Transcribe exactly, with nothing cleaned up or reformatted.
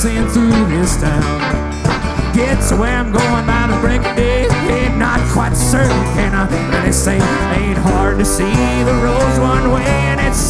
passing through this town. Get to where I'm going by the break of day. Ain't not quite certain, can I really say? Ain't hard to see the road's one way and it's